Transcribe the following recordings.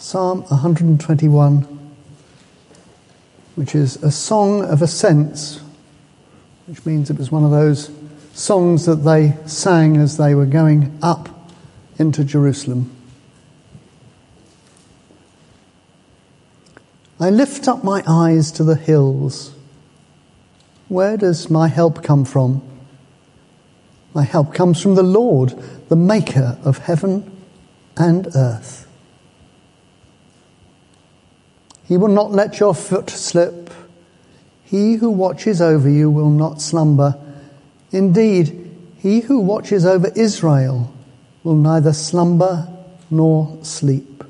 Psalm 121, which is a song of ascents, which means it was one of those songs that they sang as they were going up into Jerusalem. I lift up my eyes to the hills. Where does my help come from? My help comes from the Lord, the maker of heaven and earth. He will not let your foot slip. He who watches over you will not slumber. Indeed, he who watches over Israel will neither slumber nor sleep.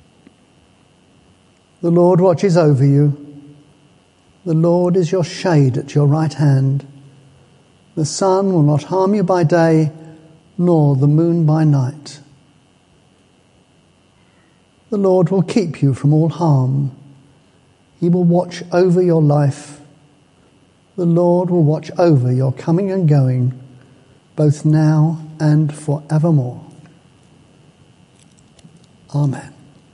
The Lord watches over you. The Lord is your shade at your right hand. The sun will not harm you by day, nor the moon by night. The Lord will keep you from all harm. He will watch over your life. The Lord will watch over your coming and going, both now and forevermore. Amen.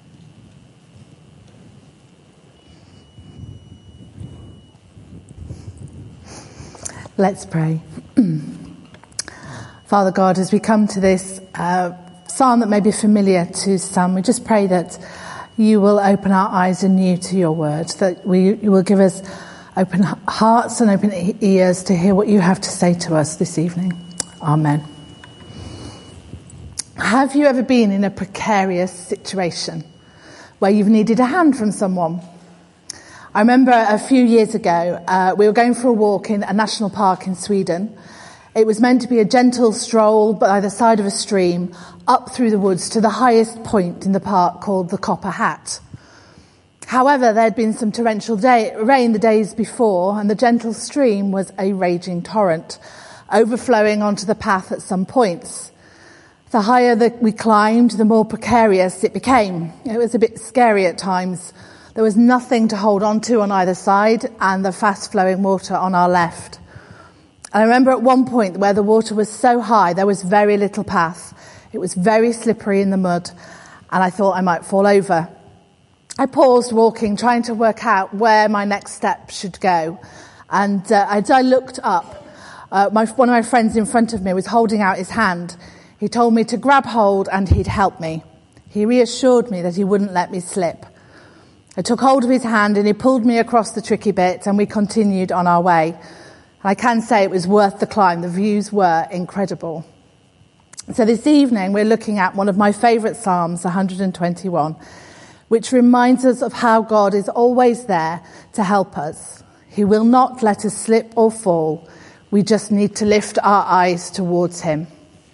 Let's pray. Father God, as we come to this psalm that may be familiar to some, we just pray that you will open our eyes anew to your word, that you will give us open hearts and open ears to hear what you have to say to us this evening. Amen. Have you ever been in a precarious situation where you've needed a hand from someone? I remember a few years ago, we were going for a walk in a national park in Sweden. It was meant to be a gentle stroll by the side of a stream up through the woods to the highest point in the park called the Copper Hat. However, there had been some torrential rain the days before, and the gentle stream was a raging torrent, overflowing onto the path at some points. The higher that we climbed, the more precarious it became. It was a bit scary at times. There was nothing to hold on to on either side, and the fast-flowing water on our left. I remember at one point where the water was so high, there was very little path. It was very slippery in the mud, and I thought I might fall over. I paused walking, trying to work out where my next step should go. And as I looked up, one of my friends in front of me was holding out his hand. He told me to grab hold and he'd help me. He reassured me that he wouldn't let me slip. I took hold of his hand and he pulled me across the tricky bit, and we continued on our way. And I can say it was worth the climb. The views were incredible. So this evening we're looking at one of my favourite Psalms, 121, which reminds us of how God is always there to help us. He will not let us slip or fall. We just need to lift our eyes towards him.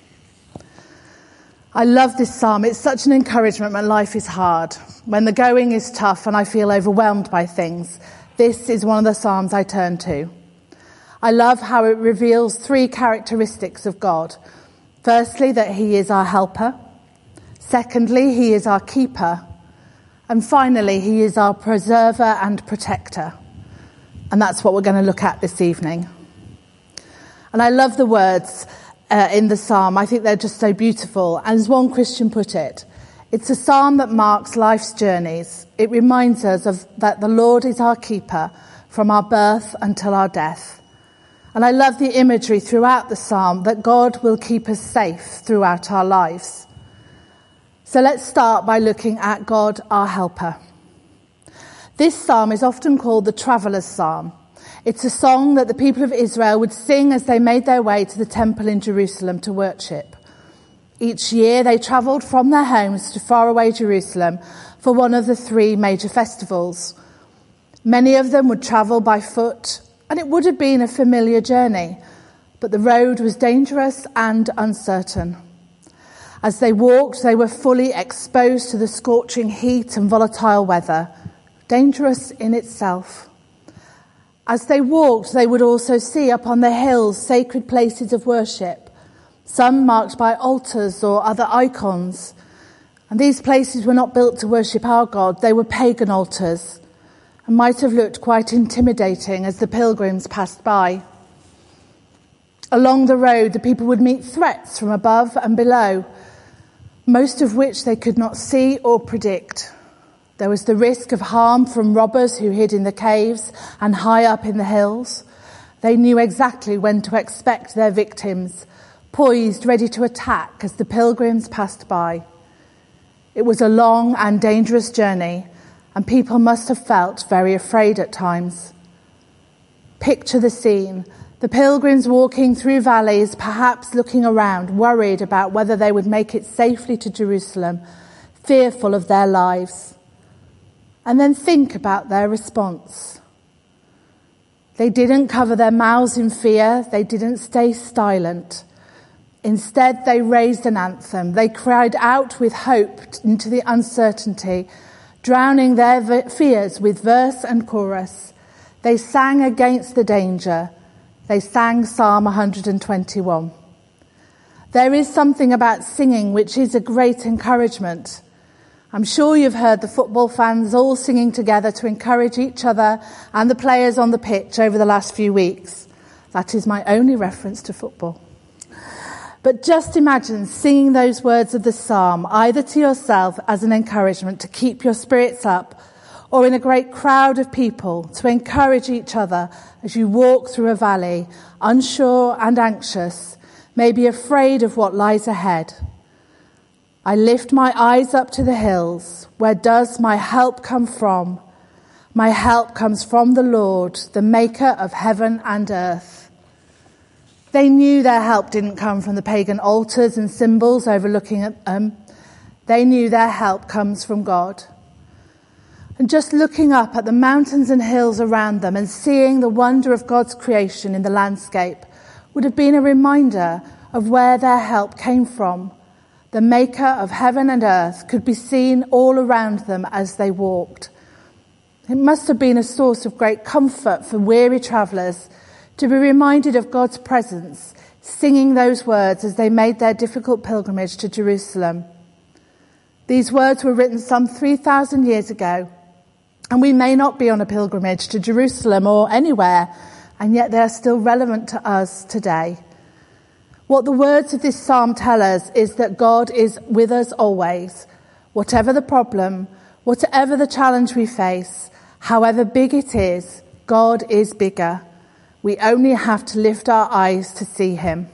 I love this psalm. It's such an encouragement when life is hard, when the going is tough and I feel overwhelmed by things. This is one of the psalms I turn to. I love how it reveals three characteristics of God. Firstly, that he is our helper. Secondly, he is our keeper. And finally, he is our preserver and protector. And that's what we're going to look at this evening. And I love the words in the psalm. I think they're just so beautiful. And as one Christian put it, it's a psalm that marks life's journeys. It reminds us that the Lord is our keeper from our birth until our death. And I love the imagery throughout the psalm that God will keep us safe throughout our lives. So let's start by looking at God, our helper. This psalm is often called the Traveller's Psalm. It's a song that the people of Israel would sing as they made their way to the temple in Jerusalem to worship. Each year they travelled from their homes to faraway Jerusalem for one of the three major festivals. Many of them would travel by foot, and it would have been a familiar journey, but the road was dangerous and uncertain. As they walked, they were fully exposed to the scorching heat and volatile weather, dangerous in itself. As they walked, they would also see up on the hills sacred places of worship, some marked by altars or other icons. And these places were not built to worship our God, they were pagan altars, and might have looked quite intimidating as the pilgrims passed by. Along the road, the people would meet threats from above and below, most of which they could not see or predict. There was the risk of harm from robbers who hid in the caves and high up in the hills. They knew exactly when to expect their victims, poised, ready to attack as the pilgrims passed by. It was a long and dangerous journey, and people must have felt very afraid at times. Picture the scene. The pilgrims walking through valleys, perhaps looking around, worried about whether they would make it safely to Jerusalem, fearful of their lives. And then think about their response. They didn't cover their mouths in fear. They didn't stay silent. Instead, they raised an anthem. They cried out with hope into the uncertainty, drowning their fears with verse and chorus. They sang against the danger. They sang Psalm 121. There is something about singing which is a great encouragement. I'm sure you've heard the football fans all singing together to encourage each other and the players on the pitch over the last few weeks. That is my only reference to football. But just imagine singing those words of the psalm, either to yourself as an encouragement to keep your spirits up, or in a great crowd of people to encourage each other as you walk through a valley, unsure and anxious, maybe afraid of what lies ahead. I lift my eyes up to the hills. Where does my help come from? My help comes from the Lord, the maker of heaven and earth. They knew their help didn't come from the pagan altars and symbols overlooking at them. They knew their help comes from God. And just looking up at the mountains and hills around them and seeing the wonder of God's creation in the landscape would have been a reminder of where their help came from. The maker of heaven and earth could be seen all around them as they walked. It must have been a source of great comfort for weary travellers to be reminded of God's presence, singing those words as they made their difficult pilgrimage to Jerusalem. These words were written some 3,000 years ago, and we may not be on a pilgrimage to Jerusalem or anywhere, and yet they are still relevant to us today. What the words of this psalm tell us is that God is with us always. Whatever the problem, whatever the challenge we face, however big it is, God is bigger. We only have to lift our eyes to see him.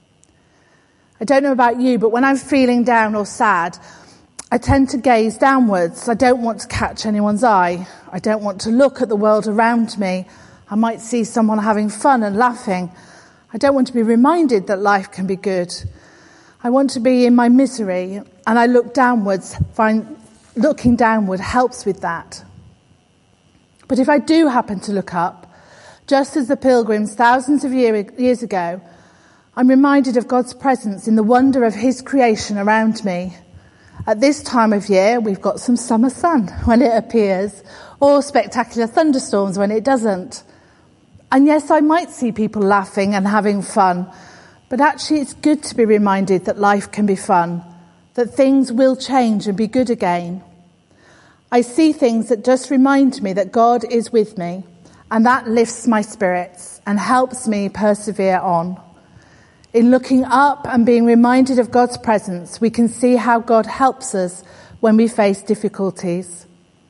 I don't know about you, but when I'm feeling down or sad, I tend to gaze downwards. I don't want to catch anyone's eye. I don't want to look at the world around me. I might see someone having fun and laughing. I don't want to be reminded that life can be good. I want to be in my misery, and I look downwards, find looking downward helps with that. But if I do happen to look up, just as the pilgrims thousands of years ago, I'm reminded of God's presence in the wonder of his creation around me. At this time of year, we've got some summer sun when it appears, or spectacular thunderstorms when it doesn't. And yes, I might see people laughing and having fun, but actually it's good to be reminded that life can be fun, that things will change and be good again. I see things that just remind me that God is with me, and that lifts my spirits and helps me persevere on. In looking up and being reminded of God's presence, we can see how God helps us when we face difficulties.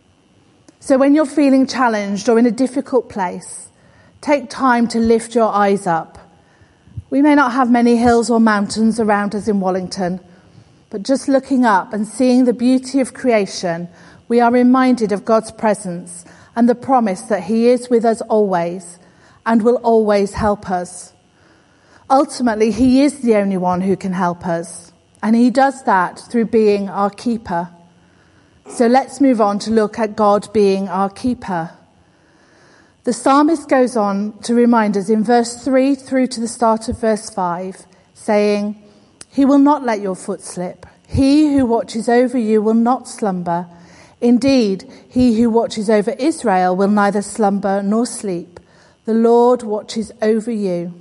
So when you're feeling challenged or in a difficult place, take time to lift your eyes up. We may not have many hills or mountains around us in Wallington, but just looking up and seeing the beauty of creation, we are reminded of God's presence and the promise that he is with us always and will always help us. Ultimately, he is the only one who can help us, and he does that through being our keeper. So let's move on to look at God being our keeper. The psalmist goes on to remind us in verse 3 through to the start of verse 5, saying, "He will not let your foot slip. He who watches over you will not slumber. Indeed, he who watches over Israel will neither slumber nor sleep. The Lord watches over you."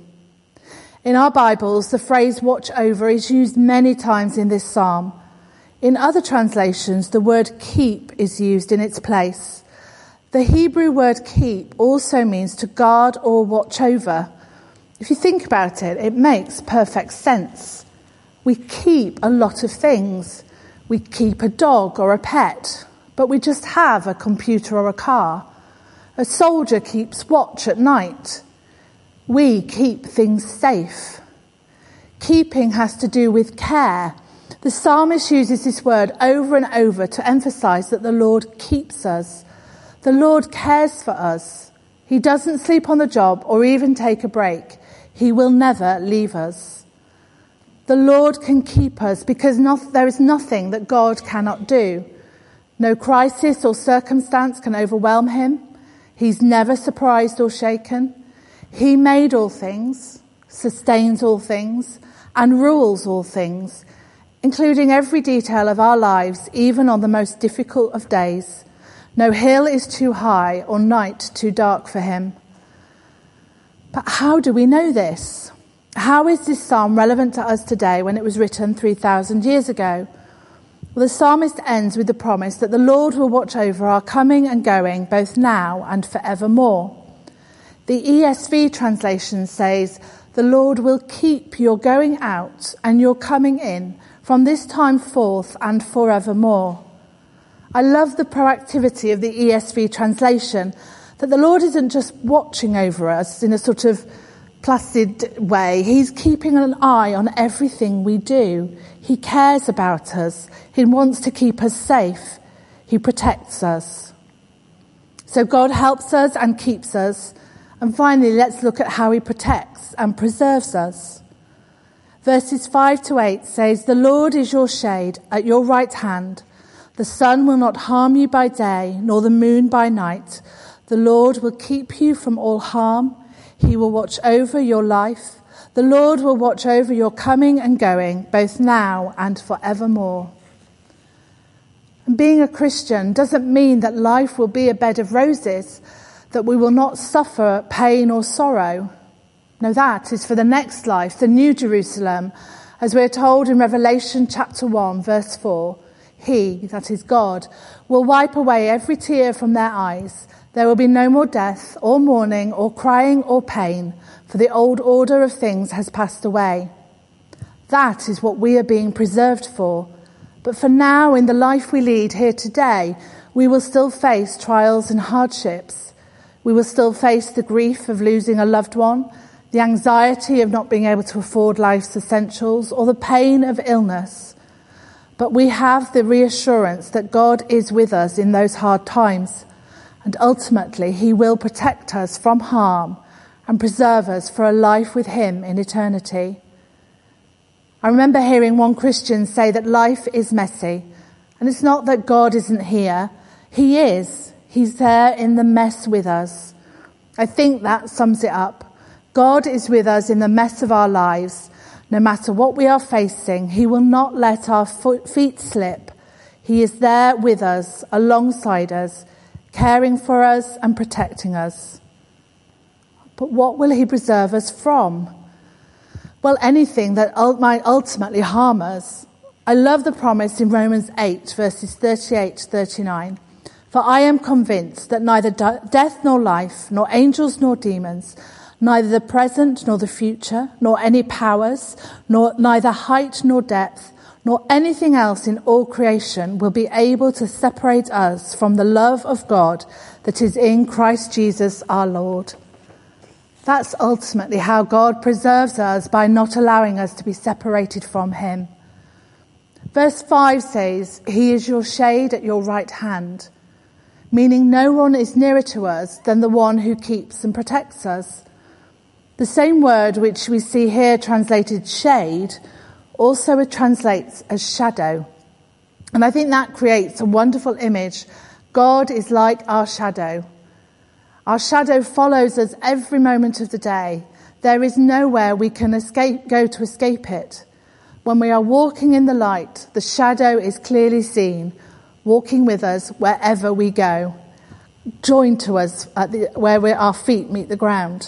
In our Bibles, the phrase watch over is used many times in this psalm. In other translations, the word keep is used in its place. The Hebrew word keep also means to guard or watch over. If you think about it, it makes perfect sense. We keep a lot of things. We keep a dog or a pet, but we just have a computer or a car. A soldier keeps watch at night. We keep things safe. Keeping has to do with care. The psalmist uses this word over and over to emphasize that the Lord keeps us. The Lord cares for us. He doesn't sleep on the job or even take a break. He will never leave us. The Lord can keep us because there is nothing that God cannot do. No crisis or circumstance can overwhelm him. He's never surprised or shaken. He made all things, sustains all things, and rules all things, including every detail of our lives, even on the most difficult of days. No hill is too high or night too dark for him. But how do we know this? How is this psalm relevant to us today when it was written 3,000 years ago? Well, the psalmist ends with the promise that the Lord will watch over our coming and going, both now and forevermore. The ESV translation says, "The Lord will keep your going out and your coming in from this time forth and forevermore." I love the proactivity of the ESV translation, that the Lord isn't just watching over us in a sort of placid way. He's keeping an eye on everything we do. He cares about us. He wants to keep us safe. He protects us. So God helps us and keeps us. And finally, let's look at how he protects and preserves us. Verses 5-8 says, "The Lord is your shade at your right hand. The sun will not harm you by day, nor the moon by night. The Lord will keep you from all harm. He will watch over your life. The Lord will watch over your coming and going, both now and forevermore." And being a Christian doesn't mean that life will be a bed of roses, that we will not suffer pain or sorrow. No, that is for the next life, the New Jerusalem. As we're told in Revelation chapter 1, verse 4, He, that is God, will wipe away every tear from their eyes. There will be no more death or mourning or crying or pain, for the old order of things has passed away. That is what we are being preserved for. But for now, in the life we lead here today, we will still face trials and hardships. We will still face the grief of losing a loved one, the anxiety of not being able to afford life's essentials, or the pain of illness. But we have the reassurance that God is with us in those hard times, and ultimately he will protect us from harm and preserve us for a life with him in eternity. I remember hearing one Christian say that life is messy, and it's not that God isn't here. He is. He's there in the mess with us. I think that sums it up. God is with us in the mess of our lives. No matter what we are facing, he will not let our feet slip. He is there with us, alongside us, caring for us and protecting us. But what will he preserve us from? Well, anything that might ultimately harm us. I love the promise in Romans 8, verses 38-39. "For I am convinced that neither death nor life, nor angels nor demons, neither the present nor the future, nor any powers, neither height nor depth, nor anything else in all creation will be able to separate us from the love of God that is in Christ Jesus our Lord." That's ultimately how God preserves us, by not allowing us to be separated from him. Verse 5 says, "He is your shade at your right hand," meaning no one is nearer to us than the one who keeps and protects us. The same word which we see here translated shade also translates as shadow. And I think that creates a wonderful image. God is like our shadow. Our shadow follows us every moment of the day. There is nowhere we can go to escape it. When we are walking in the light, the shadow is clearly seen, walking with us wherever we go, joined to us where our feet meet the ground.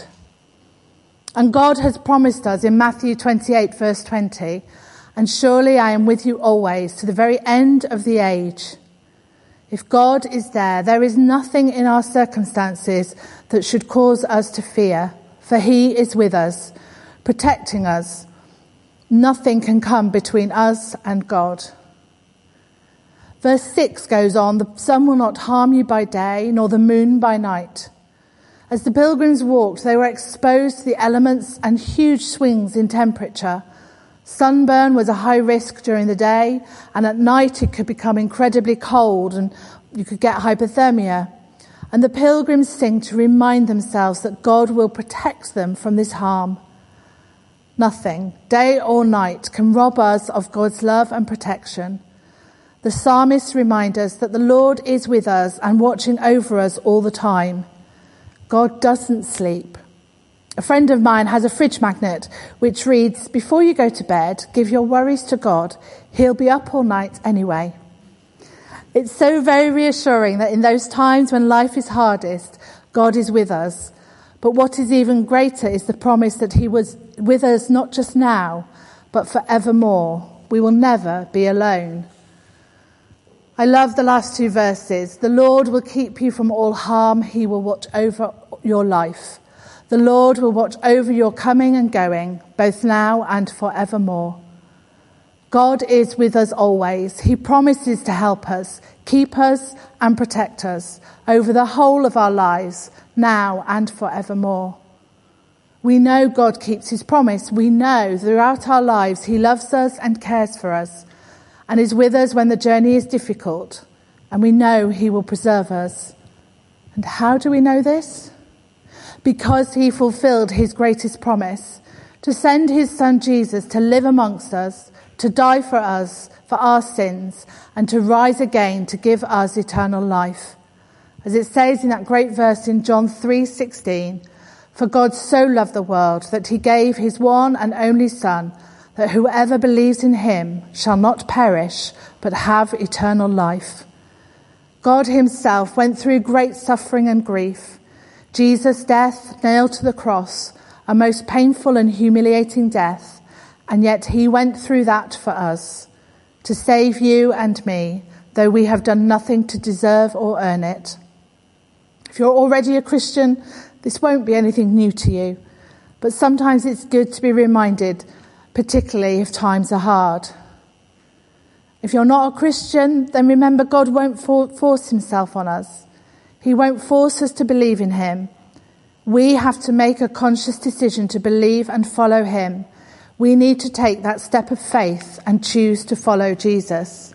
And God has promised us in Matthew 28, verse 20, "And surely I am with you always to the very end of the age." If God is there, there is nothing in our circumstances that should cause us to fear, for he is with us, protecting us. Nothing can come between us and God. Verse 6 goes on, the sun will not harm you by day, nor the moon by night. As the pilgrims walked, they were exposed to the elements and huge swings in temperature. Sunburn was a high risk during the day, and at night it could become incredibly cold and you could get hypothermia. And the pilgrims sing to remind themselves that God will protect them from this harm. Nothing, day or night, can rob us of God's love and protection. The psalmists remind us that the Lord is with us and watching over us all the time. God doesn't sleep. A friend of mine has a fridge magnet which reads, "Before you go to bed, give your worries to God. He'll be up all night anyway." It's so very reassuring that in those times when life is hardest, God is with us. But what is even greater is the promise that he was with us not just now, but forevermore. We will never be alone. I love the last two verses. The Lord will keep you from all harm. He will watch over your life. The Lord will watch over your coming and going, both now and forevermore. God is with us always. He promises to help us, keep us and protect us over the whole of our lives, now and forevermore. We know God keeps his promise. We know throughout our lives he loves us and cares for us and is with us when the journey is difficult, and we know he will preserve us. And how do we know this? Because he fulfilled his greatest promise, to send his son Jesus to live amongst us, to die for us, for our sins, and to rise again to give us eternal life. As it says in that great verse in John 3:16, "For God so loved the world that he gave his one and only Son, that whoever believes in him shall not perish, but have eternal life." God himself went through great suffering and grief. Jesus' death, nailed to the cross, a most painful and humiliating death, and yet he went through that for us, to save you and me, though we have done nothing to deserve or earn it. If you're already a Christian, this won't be anything new to you, but sometimes it's good to be reminded, particularly if times are hard. If you're not a Christian, then remember God won't force himself on us. He won't force us to believe in him. We have to make a conscious decision to believe and follow him. We need to take that step of faith and choose to follow Jesus.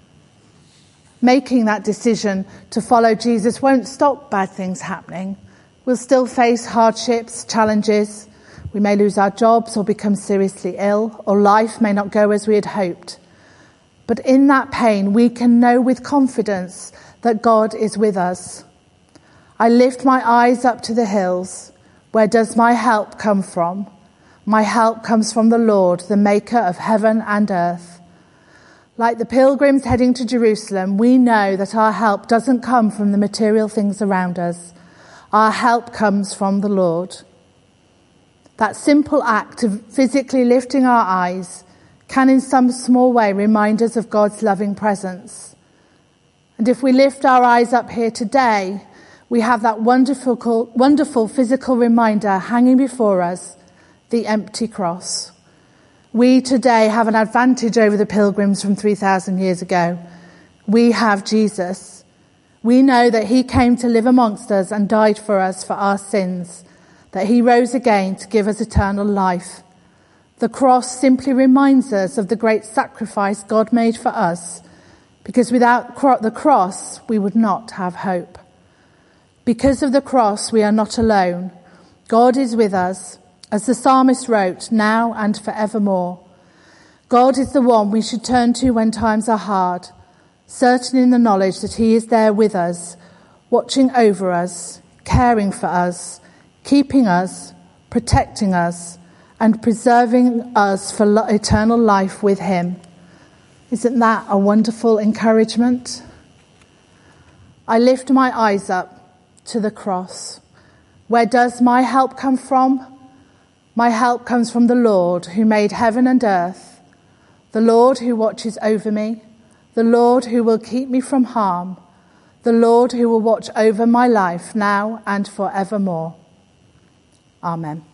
Making that decision to follow Jesus won't stop bad things happening. We'll still face hardships, challenges. We may lose our jobs or become seriously ill, or life may not go as we had hoped. But in that pain, we can know with confidence that God is with us. I lift my eyes up to the hills. Where does my help come from? My help comes from the Lord, the maker of heaven and earth. Like the pilgrims heading to Jerusalem, we know that our help doesn't come from the material things around us. Our help comes from the Lord. That simple act of physically lifting our eyes can in some small way remind us of God's loving presence. And if we lift our eyes up here today, we have that wonderful physical reminder hanging before us, the empty cross. We today have an advantage over the pilgrims from 3,000 years ago. We have Jesus. We know that he came to live amongst us and died for us for our sins, that he rose again to give us eternal life. The cross simply reminds us of the great sacrifice God made for us, because without the cross, we would not have hope. Because of the cross, we are not alone. God is with us, as the psalmist wrote, now and forevermore. God is the one we should turn to when times are hard, certain in the knowledge that he is there with us, watching over us, caring for us, keeping us, protecting us, and preserving us for eternal life with him. Isn't that a wonderful encouragement? I lift my eyes up to the cross. Where does my help come from? My help comes from the Lord who made heaven and earth, the Lord who watches over me, the Lord who will keep me from harm, the Lord who will watch over my life now and forevermore. Amen.